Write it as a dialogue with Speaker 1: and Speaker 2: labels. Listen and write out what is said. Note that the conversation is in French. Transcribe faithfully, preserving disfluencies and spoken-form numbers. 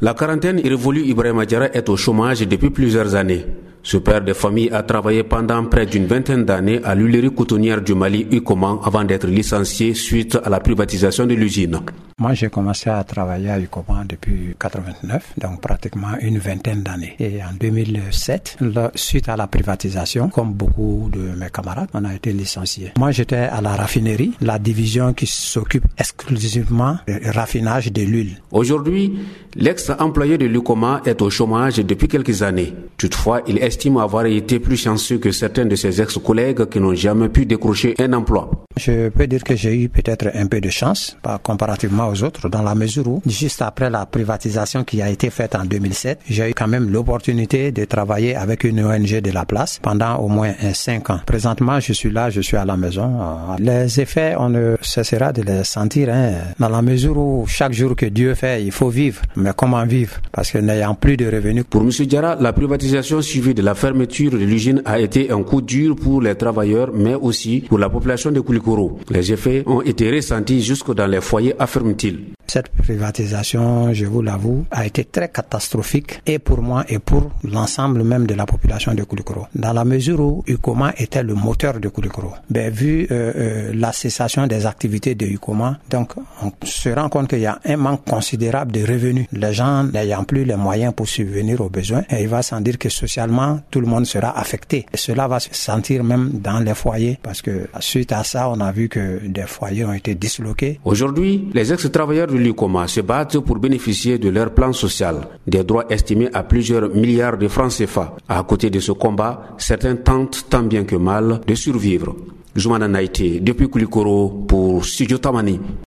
Speaker 1: La quarantaine irrévolue Ibrahima Diarra est au chômage depuis plusieurs années. Ce père de famille a travaillé pendant près d'une vingtaine d'années à l'huilerie cotonnière du Mali, Ukoman, avant d'être licencié suite à la privatisation de l'usine.
Speaker 2: Moi, j'ai commencé à travailler à Ukoman depuis quatre-vingt-neuf, donc pratiquement une vingtaine d'années. Et en deux mille sept, là, suite à la privatisation, comme beaucoup de mes camarades, on a été licencié. Moi, j'étais à la raffinerie, la division qui s'occupe exclusivement du raffinage de l'huile.
Speaker 1: Aujourd'hui, l'ex-employé de l'Ukoman est au chômage depuis quelques années. Toutefois, il estime avoir été plus chanceux que certains de ses ex-collègues qui n'ont jamais pu décrocher un emploi.
Speaker 2: Je peux dire que j'ai eu peut-être un peu de chance, pas comparativement aux autres, dans la mesure où, juste après la privatisation qui a été faite en deux mille sept, j'ai eu quand même l'opportunité de travailler avec une O N G de la place pendant au moins cinq ans. Présentement, je suis là, je suis à la maison. Les effets, on ne cessera de les sentir, hein, dans la mesure où chaque jour que Dieu fait, il faut vivre. Mais comment vivre? Parce que n'ayant plus de revenus.
Speaker 1: Pour M. Diarra, la privatisation suivie de la fermeture de l'usine a été un coup dur pour les travailleurs, mais aussi pour la population de Koulikoro. Les effets ont été ressentis jusque dans les foyers, affirme-t-il.
Speaker 2: Cette privatisation, je vous l'avoue, a été très catastrophique et pour moi et pour l'ensemble même de la population de Koulikoro. Dans la mesure où Ukoman était le moteur de Koulikoro. Ben, vu euh, euh, la cessation des activités de Ukoman, donc on se rend compte qu'il y a un manque considérable de revenus. Les gens n'ayant plus les moyens pour subvenir aux besoins, et il va sans dire que socialement, tout le monde sera affecté. Et cela va se sentir même dans les foyers parce que suite à ça, on a vu que des foyers ont été disloqués.
Speaker 1: Aujourd'hui, les ex-travailleurs de l'Ukoman se battent pour bénéficier de leur plan social, des droits estimés à plusieurs milliards de francs C F A. À côté de ce combat, certains tentent tant bien que mal de survivre. Zoumana Naïté, depuis Koulikoro pour Studio Tamani.